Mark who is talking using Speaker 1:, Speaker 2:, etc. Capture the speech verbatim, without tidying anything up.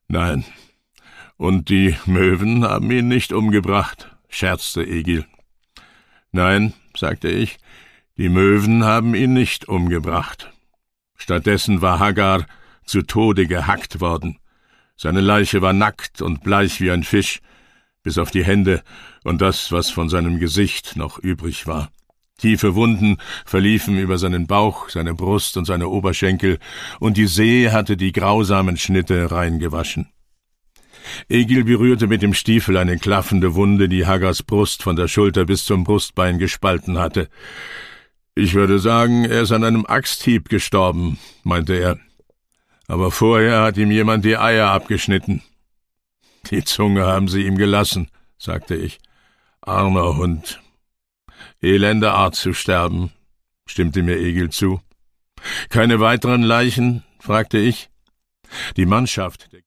Speaker 1: »Nein, und die Möwen haben ihn nicht umgebracht«, scherzte Egil. »Nein«, sagte ich, »die Möwen haben ihn nicht umgebracht. Stattdessen war Hagar zu Tode gehackt worden. Seine Leiche war nackt und bleich wie ein Fisch, bis auf die Hände und das, was von seinem Gesicht noch übrig war. Tiefe Wunden verliefen über seinen Bauch, seine Brust und seine Oberschenkel, und die See hatte die grausamen Schnitte reingewaschen. Egil berührte mit dem Stiefel eine klaffende Wunde, die Hagars Brust von der Schulter bis zum Brustbein gespalten hatte. »Ich würde sagen, er ist an einem Axthieb gestorben«, meinte er. »Aber vorher hat ihm jemand die Eier abgeschnitten.« »Die Zunge haben sie ihm gelassen«, sagte ich. »Armer Hund. Elende Art zu sterben«, stimmte mir Egil zu. »Keine weiteren Leichen?«, fragte ich. Die Mannschaft